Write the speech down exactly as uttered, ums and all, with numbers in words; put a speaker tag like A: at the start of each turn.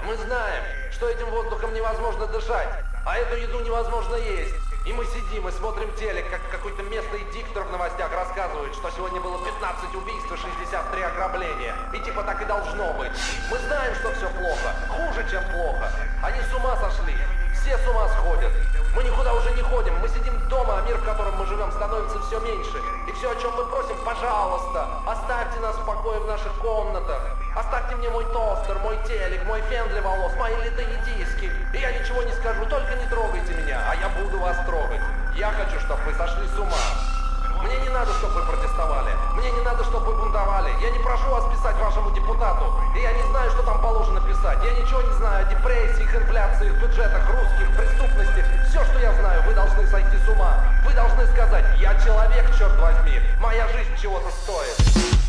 A: Мы знаем, что этим воздухом невозможно дышать, а эту еду невозможно есть. И мы сидим и смотрим телек, как какой-то местный диктор в новостях рассказывает, что сегодня было пятнадцать убийств и шестьдесят три ограбления. И типа так и должно быть. Мы знаем, что все плохо, хуже, чем плохо. Они с ума сошли, все с ума сходят. Мы никуда уже не ходим, мы сидим дома, а мир, в котором мы живем, становится все меньше. И все, о чем мы просим, пожалуйста, оставьте нас в покое в наших комнатах. Оставьте мне мой тостер, мой телек, мой фен для волос, мои литые диски. И я ничего не скажу, только не трогайте меня, а я буду вас трогать. Я хочу, чтобы вы сошли с ума. Мне не надо, чтобы вы протестовали. Мне не надо, чтобы вы бунтовали. Я не прошу вас писать вашему депутату. И я не знаю, что там положено писать. Я ничего не знаю о депрессиях, инфляциях, бюджетах, русских, преступности. Все, что я знаю, вы должны сойти с ума. Вы должны сказать: я человек, черт возьми. Моя жизнь чего-то стоит.